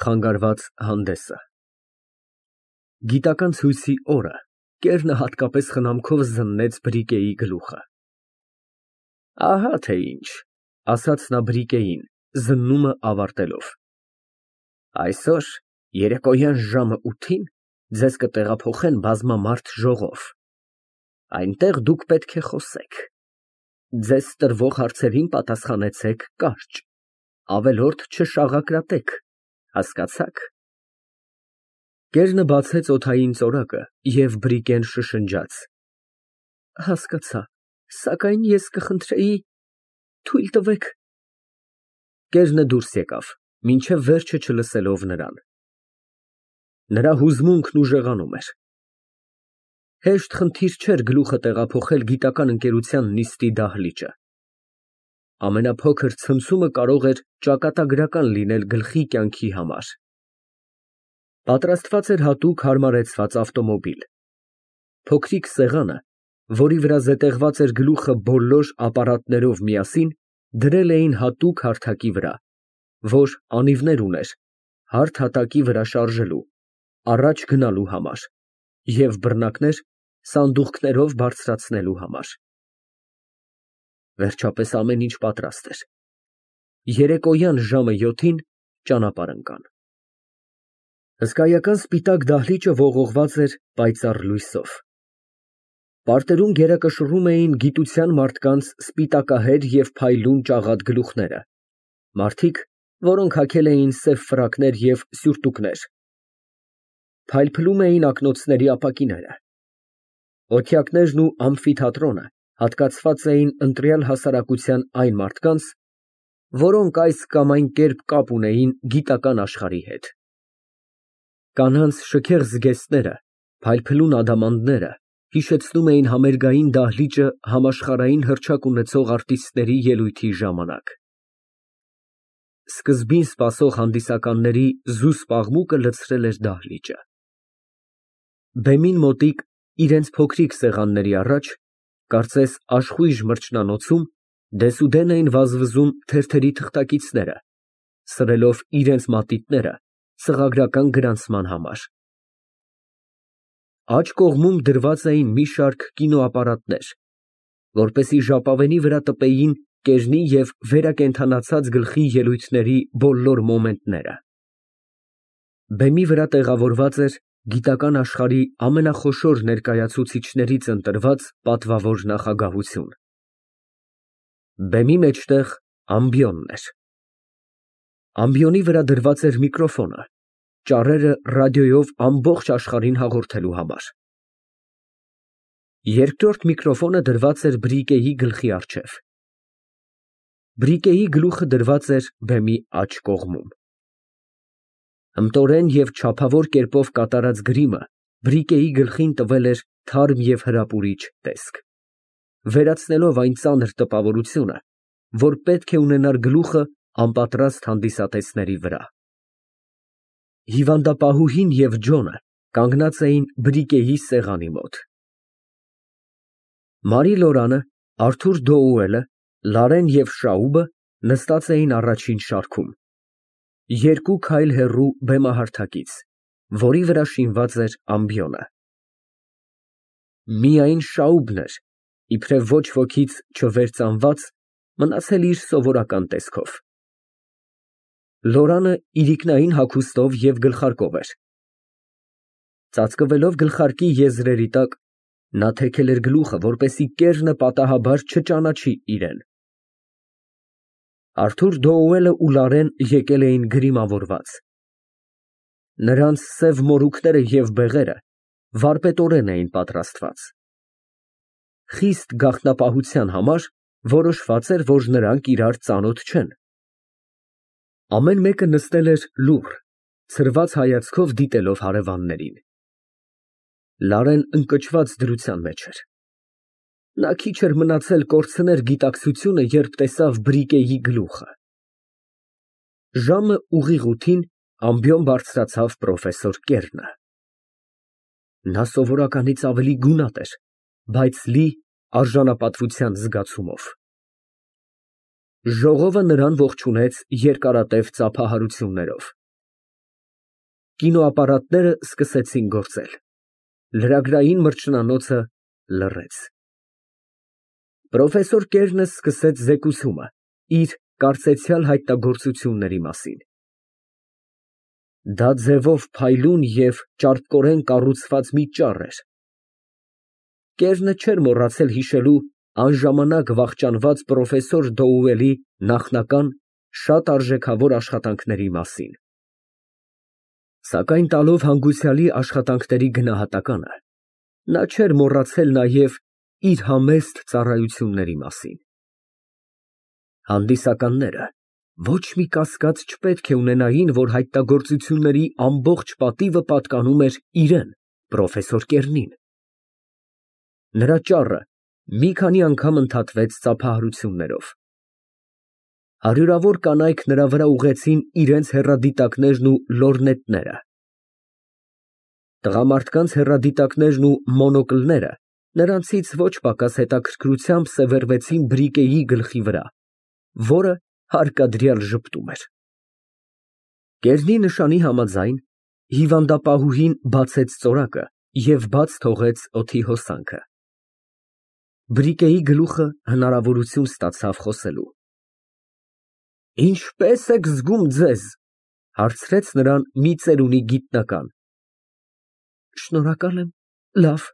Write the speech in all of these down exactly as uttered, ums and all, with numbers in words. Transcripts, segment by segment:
Խանգարված հանդեսը։ Գիտական ցույցի օրը Կերնը հատկապես խնամքով զննեց Բրիկեի գլուխը։ Ահա թե ինչ, ասաց նա Բրիկեին, զննումը ավարտելով։ Այսօր երեկոյան ժամը ութին ձեզ կտեղափոխեն բազմամարդ ժողով։ Այնտեղ դուք պետք է խոսեք։ Ձեզ տրվող հարցերին պատասխանեցեք կարճ, ավելորդ չշաղակրատեք, հասկացա՞ք։ Կերնը բացեց օդային ծորակը և Բրիկեն շշնջաց. Հասկացա, սակայն ես կխնդրեի թույլ տվեք։ Կերնը դուրս եկավ, մինչև վերջը չլսելով նրան։ Նրա հուզմունքն ուժեղանում էր։ Հեշտ խնդիր չէր գլուխը տեղափոխել գիտական ընկերության նիստի դահլիճը։ Ամենափոքր ցնցումը կարող էր ճակատագրական լինել գլխի կյանքի համար։ Պատրաստված էր հատուկ հարմարեցված ավտոմոբիլ։ Փոքրիկ սեղանը, որի վրա զետեղված էր գլուխը բոլոր ապարատներով միասին, դրել էին հատուկ հարթակի վրա, որ անիվներ ուներ հարթ հատակի վրա շարժելու, առաջ գնալու համար, և բռնակներ սանդուղքներով բարձրացնելու համար։ Վերջապես ամեն ինչ պատրաստ էր։ Երեկոյան ժամը յոթին ճանապարհ ընկան։ Հսկայական սպիտակ դահլիճը ողողված էր պայծառ լույսով։ Պարտերում գերակշռում էին գիտության մարդկանց սպիտակահեր և փայլուն ճաղատ գլուխները, մարդիկ, որոնք հագել էին սև ֆրակներ և սյուրտուկներ։ Փայլփլում էին ակնոցների ապակիները։ Օթյակներն ու ամֆիթատրոնը հատկացված էին ընտրյալ հասարակության այն մարդկանց, որոնք այս կամ այն կերպ կապ ունեին գիտական աշխարհի հետ։ Կանանց շքեղ զգեստները, փայլփլուն ադամանդները հիշեցնում էին համերգային դահլիճը համաշխարհային հռչակ ունեցող արտիստների ելույթի ժամանակ։ Սկզբին սպասող հանդիսականների զուսպ աղմուկը լցրել էր դահլիճը։ Բեմին մոտիկ, իրենց փոքրիկ սեղանների առաջ, կարծես աշխույժ մրջնանոցում, դեսուդեն էին վազվզում թերթերի թղթակիցները, սրելով իրենց մատիտները սղագրական գրանցման համար։ Աջ կողմում դրված էին մի շարք կինոապարատներ, որպեսզի ժապավենի վրա տպեին Կերնի և վերակենդանացած գլխի ելույթների բոլոր մոմենտները։ Բեմի վրա տեղավորված էր գիտական աշխարհի ամենախոշոր ներկայացուցիչներից ընտրված պատվավոր նախագահություն։ Բեմի մեջտեղ ամբիոնն էր։ Ամբիոնի վրա դրված էր միկրոֆոնը, ճառերը ռադիոյով ամբողջ աշխարհին հաղորդելու համար։ Երկրորդ միկրոֆոնը դրված էր Բրիկեի գլխի առջև։ Բրիկեի գլուխը դրված էր բեմի աջ կողմում։ Հմտորեն և չափավոր կերպով կատարած գրիմը Բրիկեի գլխին տվել էր թարմ և հրապուրիչ տեսք, վերացնելով այն ծանր տպավորությունը, որ պետք է ունենար գլուխը անպատրաստ հանդիսատեսների վրա։ Հիվանդապահուհին և Ջոնը կանգնած էին Բրիկեի սեղանի մոտ։ Մարի Լորանը, Արթուր Դոուելը, Լարեն և Շաուբը նստած էին առաջին շարքում, երկու քայլ հեռու բեմահարթակից, որի վրա շինված էր ամբիոնը։ Միայն Շաուբն էր, իբրև ոչ ոքից չվերծանված, մնացել իր սովորական տեսքով։ Լորանը իրիկնային հագուստով և գլխարկով էր։ Ծածկվելով գլխարկի եզրերի տակ, նա թեքել էր գլուխը, որպեսզի Կերնը պատահաբար չճանաչի իրեն։ Արթուր Դոուելը ու Լարեն եկել էին գրիմավորված։ Նրանց սև մորուքները և բեղերը վարպետորեն էին պատրաստված։ Խիստ գաղտնապահության համար որոշված էր, որ նրանք իրար ծանոթ չեն։ Ամեն մեկը նստել էր լուռ, ցրված հայացքով դիտելով հարևաններին։ Լարեն ընկճված դրության մեջ էր։ Նա քիչ էր մնացել կորցներ գիտակցությունը, երբ տեսավ Բրիկեի գլուխը։ Ժամը ուղիղ ութին ամբիոն բարձրացավ պրոֆեսոր Կերնը։ Նա սովորականից ավելի գունատ էր, բայց լի արժանապատվության զգացումով։ Ժողովը նրան ողջունեց երկարատև ծափահարություններով։ կինոապարատները սկսեցին գործել։ Լրագրային մրջնանոցը լռեց։ Պրոֆեսոր Կերնը սկսեց զեկուցումը իր կարծեցյալ հայտնագործությունների մասին։ Դա ձևով փայլուն և ճարպկորեն կառուցված մի ճառ էր։ Կերնը չէր մոռացել հիշելու անժամանակ վախճանված պրոֆեսոր Դոուելի նախնական շատ արժեքավոր աշխատանքների մասին։ Սակայն տալով հանգուցյալի աշխատանքների գնահատականը, նա չէր մոռացել նաև իր համեստ ծառայությունների մասին։ Հանդիսականները ոչ մի կասկած չպետք է ունենային, որ հայտնագործությունների ամբողջ պատիվը պատկանում էր իրան, պրոֆեսոր Կերնին։ Նրա ճառը մի քանի անգամ ընդհատվեց ծափահարություններով։ Հարյուրավոր կանայք նրա վրա ուղղեցին իրենց հեռադիտակներն ու լորնետները։ Տղամարդկանց հեռադիտակներն ու մոնոկլները նրանցից ոչ պակաս հետաքրքրությամբ սևեռվեցին Բրիկեի գլխի վրա, որը հարկադրյալ ժպտում էր։ Կերնի նշանի համաձայն, հիվանդապահուհին բացեց ծորակը և բաց թողեց օդի հոսանքը։ Բրիկեի գլուխը հնարավորություն ստացավ խոսելու։ Ինչպե՞ս եք զգում ձեզ, հարցրեց նրան մի ծերունի գիտնական։ Շնորհակալ եմ, լավ։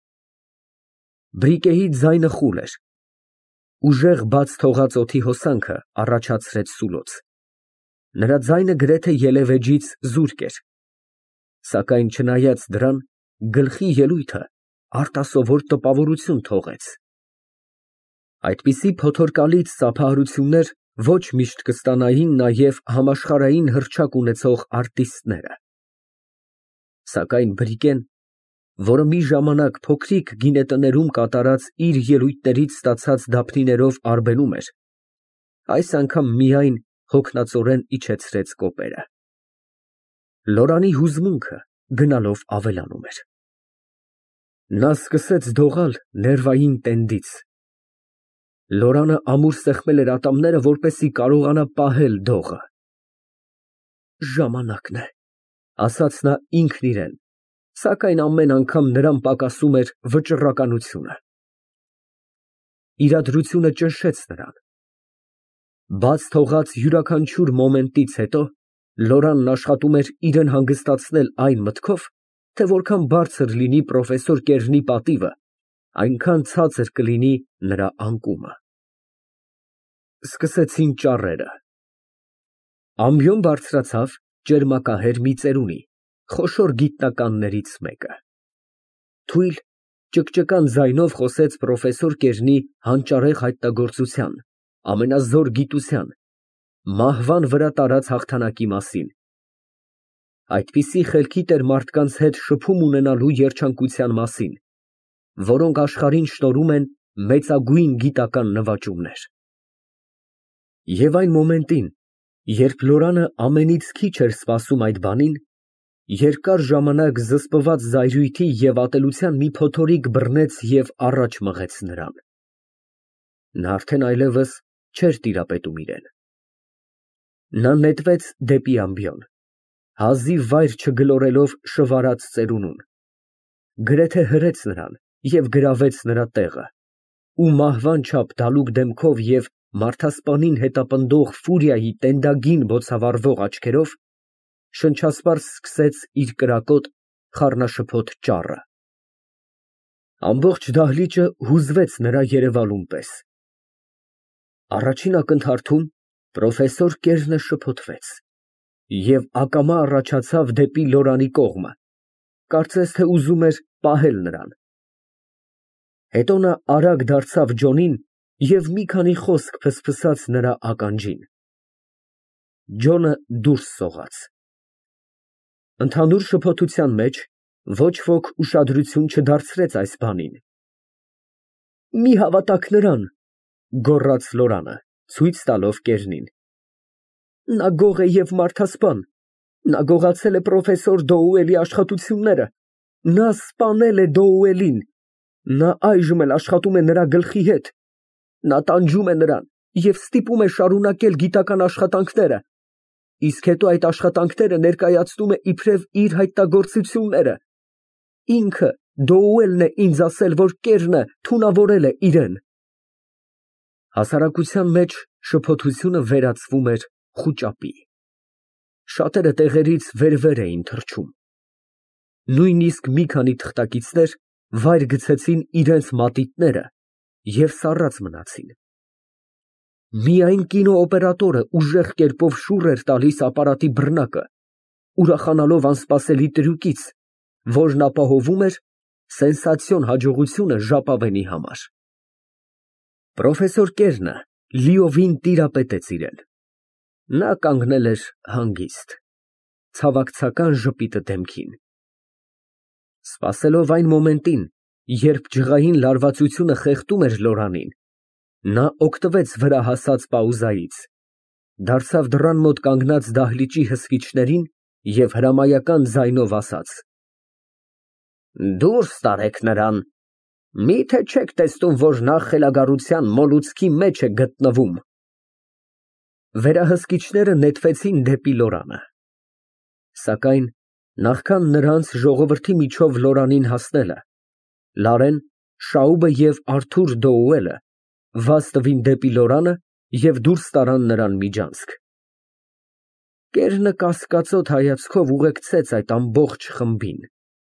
Բրիկեի ձայնը խուլ էր։ Ուժեղ բաց թողած օդի հոսանքը առաջացրեց սուլոց։ Նրա ձայնը գրեթե ելևէջից զուրկ էր։ Սակայն չնայած դրան, գլխի ելույթը արտասովոր տպավորություն թողեց։ Այդպիսի փոթորկալից ծափահարություններ ոչ միշտ կստանային նաև համաշխարհային հռչակ ունեցող արտիստները։ Սակայն Բրիկեն, որը մի ժամանակ փոքրիկ գինետներում կատարած իր ելույթներից ստացած դափնիներով արբենում էր, այս անգամ միայն հոգնածորեն իջեցրեց կոպերը։ Լորանի հուզմունքը գնալով ավելանում էր։ Նա սկսեց դողալ ներվային տենդից։ Լորանը ամուր սեղմել էր ատամները, որպեսզի կարողանա պահել դողը։ Ժամանակն է, ասաց նա ինքն իրեն, սակայն ամեն անգամ նրան պակասում էր վճռականությունը։ Իրադրությունը ճնշեց նրան։ Բաց թողած յուրաքանչյուր մոմենտից հետո Լորանն աշխատում էր իրեն հանգստացնել այն մտքով, թե որքան բարձր լինի պրոֆեսոր Կերնի պատիվը, այնքան ցածր կլինի նրա անկումը։ Սկսեցին ճառերը։ Ամբիոն բարձրացավ ճերմակահեր մի ծերունի, խոշոր գիտնականներից մեկը։ Թույլ, ճկճկան ձայնով խոսեց պրոֆեսոր Կերնի հանճարեղ հայտնագործության, ամենազոր գիտության, մահվան վրա տարած հաղթանակի մասին, այդպիսի խելքի տեր մարդկանց հետ շփում ունենալու երջանկության մասին, որոնք աշխարհին շնորհում են մեծագույն գիտական նվաճումներ։ Եվ այն մոմենտին, երբ Լորանը ամենից քիչ էր սպասում այդ բանին, երկար ժամանակ զսպված զայրույթի և ատելության մի փոթորիկ բռնեց և առաջ մղեց նրան։ Նա արդեն այլևս չէր տիրապետում իրեն։ Նա նետվեց դեպի ամբիոն, հազիվ վայր չգլորելով շվարած ծերունուն, գրեթե հրեց նրան և գրավեց նրա տեղը, ու մահվան չափ դալուկ դեմքով և մարդասպանին հետապնդող ֆուրիայի տենդագին բոցավառվող աչքերով շնչասպառ սկսեց իր կրակոտ, խառնաշփոթ ճառը։ Ամբողջ դահլիճը հուզվեց նրա երևալուն պես։ Առաջին ակնթարթում պրոֆեսոր Կերնը շփոթվեց և ակամա առաջացավ դեպի Լորանի կողմը, կարծես թե ուզում էր պահել նրան։ Հետո նա արագ դարձավ Ջոնին և մի քանի խոսք ֆսֆսաց նրա ականջին։ Ջոնը դուրս սողաց։ Ընդհանուր շփոթության մեջ ոչ ոք ուշադրություն չդարձրեց այս բանին։ Մի հավատաք նրան, գոռաց Լորանը, ցույց տալով Կերնին։ Նա գող է և մարդասպան, նա գողացել է պրոֆեսոր Դոուելի աշխատությունները, նա սպանել է Դոուելին, նա այժմ էլ աշխատում է նրա գլխի հետ, նա տանջում է նրան և ստիպում է շարունակել գիտական աշխատանքները։ իսկ հետո այդ աշխատանքները ներկայացնում է իբրև իր հայտնագործությունները։ Ինքը Դոուելն է ինձ ասել, որ կերնը թունավորել է իրան։ Հասարակության մեջ շփոթությունը վերածվում էր խուճապի։ Շատերը տեղերից վեր-վեր էին թռչում։ Նույնիսկ մի քանի թղթակիցներ վայր գցեցին իրենց մատիտները և սառած մնացին։ Միայն կինոօպերատորը ուժեղ կերպով շուռ էր տալիս ապարատի բռնակը, ուրախանալով անսպասելի տրյուկից, որն ապահովում էր սենսացիոն հաջողությունը ժապավենի համար։ Պրոֆեսոր Կերնը լիովին տիրապետեց իրան։ Նա կանգնել էր հանգիստ, ցավակցական ժպիտը դեմքին։ Սպասելով այն մոմենտին, երբ ջղային լարվածությունը խեղդում էր Լորանին, նա օգտվեց վրա հասած պաուզայից, դարձավ դռան մոտ կանգնած դահլիճի հսկիչներին և հրամայական ձայնով ասաց. «Դուրս տարեք նրան, մի՞թե չեք տեսնում, որ նա խելագարության մոլուցքի մեջ է գտնվում»։ Վերահսկիչները նետվեցին դեպի Լորանը։ Սակայն նախքան նրանց ժողովրդի միջով Լորանին հասնելը, Լարեն, Շաուբը և Արթուր Դոուելը վազ տվին դեպի Լորանը և դուրս տարան նրան միջանցք։ Կերնը կասկածոտ հայացքով ուղեկցեց այդ ամբողջ խմբին։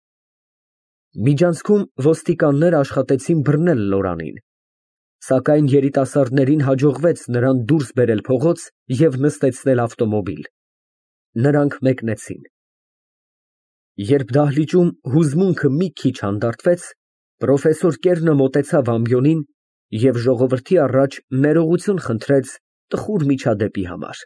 Միջանցքում ոստիկաններ աշխատեցին բռնել Լորանին, սակայն երիտասարդներին հաջողվեց նրան դուրս բերել փողոց և նստեցնել ավտոմոբիլ։ Նրանք մեկնեցին։ Երբ դահլիճում հուզմունքը մի քիչ հանդարտվեց, պրոֆեսոր Կերնը մոտեցավ ամբիոնին և ժողովրդի առաջ ներողություն խնդրեց տխուր միջադեպի համար։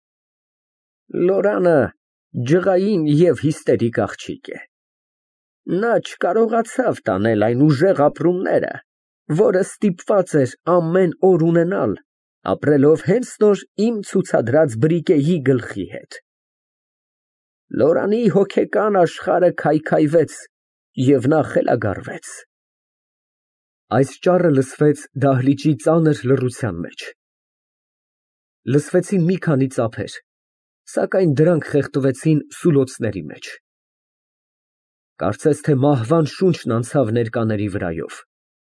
Լորանը ջղային և հիստերիկ աղջիկ է։ Նա չկարողացավ տանել այն ուժեղ ապրումները, որը ստիպված էր ամեն օր ունենալ, ապրելով հենց նոր իմ ցուցադրած բրիկեի գլխի հետ։ Լորանի հոգեկան աշխարհը քայքայվեց, և նա խելագարվեց։ Այս ճառը լսվեց դահլիճի ծանր լռության մեջ։ Լսվեցին մի քանի ծափեր, սակայն դրանք խեղդվեցին սուլոցների մեջ։ Կարծես թե մահվան շունչն անցավ ներկաների վրայով։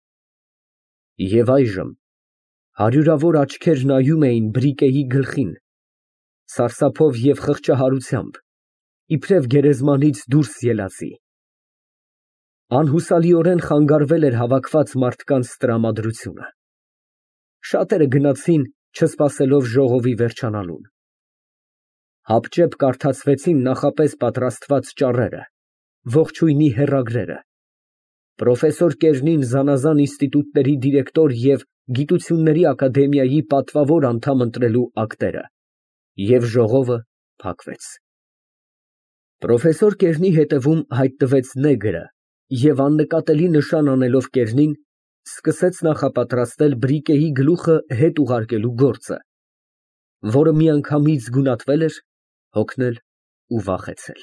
Եվ այժմ հարյուրավոր աչքեր նայում էին բրիկեի գլխին, սարսափով և խղճահարությամբ, իբրև գերեզմանից դուրս ելածի։ Անհուսալիորեն խանգարվել էր հավաքված մարդկանց տրամադրությունը։ Շատերը գնացին, չսպասելով ժողովի վերջանալուն։ Հապճեպ կարդացվեցին նախապես պատրաստված ճառերը, ողջույնի հեռագրերը, պրոֆեսոր Կերնին զանազան ինստիտուտների դիրեկտոր և գիտությունների ակադեմիայի պատվավոր անդամ ընտրելու ակտերը, և ժողովը փակվեց։ Պրոֆեսոր Կերնի հետևում հայտնվեց նեգրը և աննկատելի նշան անելով Կերնին, սկսեց նախապատրաստել բրիկեի գլուխը հետ ուղարկելու գործը, որը միանգամից գունատվել էր, հոգնել ու վախեցել։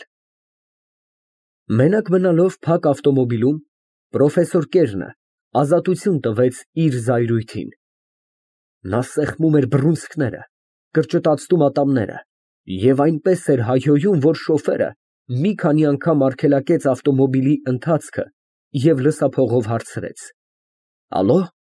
Մենակ մնալով փակ ավտոմոբիլում, պրոֆեսոր Կերնը ազատություն տվեց իր զայրույթին։ Նա սեղմում էր բռունցքները, կրճտացնում ատամները և այնպես էր հայհոյում, որ շոֆերը մի քանի անգամ արգելակեց ավտոմոբիլի ընթացքը և լսափողով հարցրեց. «Ալո»։